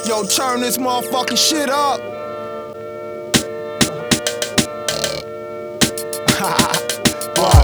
Yo, turn this motherfucking shit up. Wow.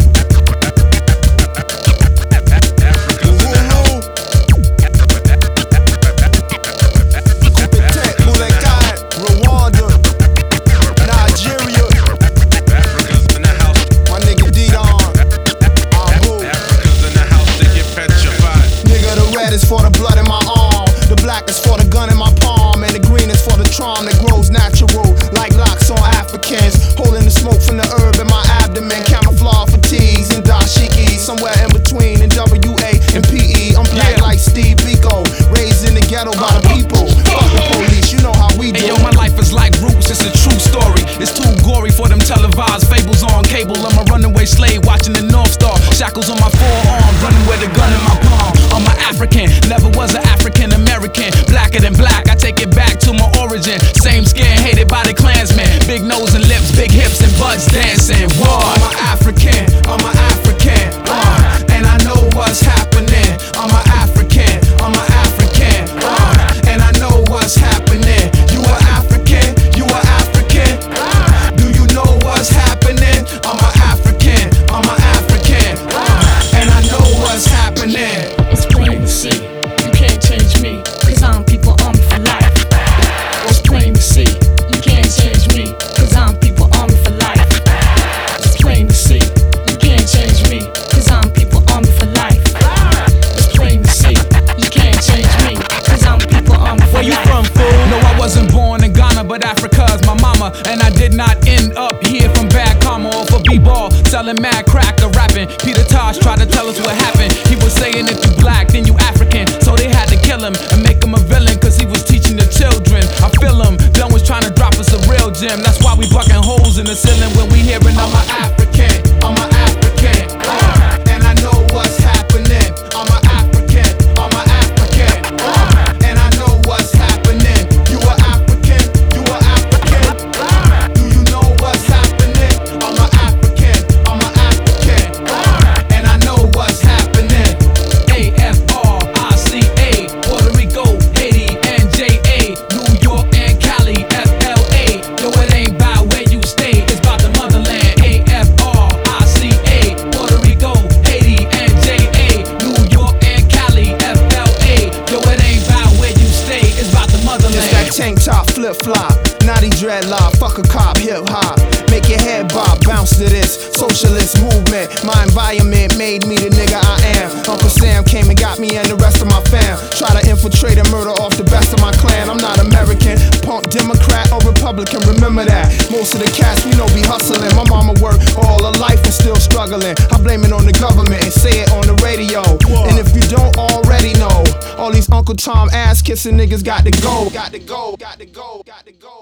Is for the blood in my arm, the black is for the gun in my palm, and the green is for the charm that grows natural, like locks on Africans. Holding the smoke from the herb in my abdomen, camouflage fatigues and dashikis, somewhere in between in WA and PE. I'm black like Steve Biko, raised in the ghetto by the people. Fuck the police, you know how we do. Hey, yo, my life is like Roots, it's a true story. It's too gory for them televised fables on cable. I'm a runaway slave watching the North Star, shackles on my forearm, running with a gun in my palm. I'm an African, never was an African American. Blacker than black, I take it back to my origin. Same skin, hated by the Klansmen. Big nose and lips, big hips and butts dancing. Whoa, I'm an African, I'm an African, and I know what's happening. I'm an African, I'm an African, and I know what's happening. You are African, you are African. Do you know what's happening? I'm an African, I'm an African, and I know what's happening. It's plain to see, you can't change me, cause I'm people army for life. It's plain to see, you can't change me, cause I'm people army for life. It's plain to see, you can't change me, cause I'm people army for life. It's plain to see, you can't change me, cause I'm people army for life. Where you from, fool? No, I wasn't born in Ghana, but Africa's my mama. And I did not end up here from bad karma or for b-ball, selling mad crack or rapping. Peter Tosh tried to tell us what happened. He was saying if you black, then you African. So they had to kill him and make him a villain, cause he was teaching the children. I feel him, Dunn was trying to drop us a real gem. That's why we bucking holes in the ceiling when we hearing I'm an African, I'm an African, and I know what's happening. I'm an African, I'm an African, and I know what's happening. You are African, you are African. Do you know what's happening? I'm an African, I'm an African, and I know what's happening. AFRICA, Puerto Rico, Haiti, and JA, New York and Cali, FLA. Yo, it ain't about where you stay, it's about the motherland. AFRICA, Puerto Rico, Haiti, and JA, New York and Cali, FLA. Yo, it ain't about where you stay, it's about the motherland. It's that tank top flip flop, naughty dreadlock, fuck a cop, hip hop. Make your head bob, bounce to this socialist movement. My environment made me the nigga I am. Uncle Sam came and got me and the rest of my fam. Try to infiltrate and murder off the best of my clan. I'm not American, punk Democrat or Republican, remember that. Most of the cats we know be hustling. My mama worked all her life and still struggling. I blame it on the government and say it on the radio. And if you don't already know, all these Uncle Tom ass kissing niggas got to go. Got to go, got to go, got to go.